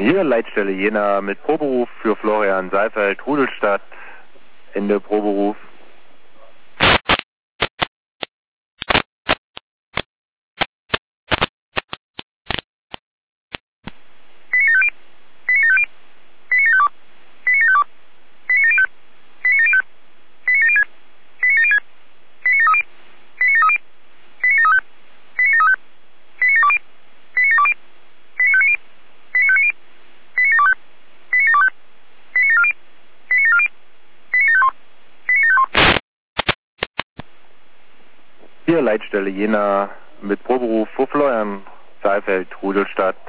Hier Leitstelle Jena mit Proberuf für Florian Seifeld, Rudelstadt, Ende Proberuf. Hier Leitstelle Jena mit Proberuf für Florian Seifeld, Rudelstadt.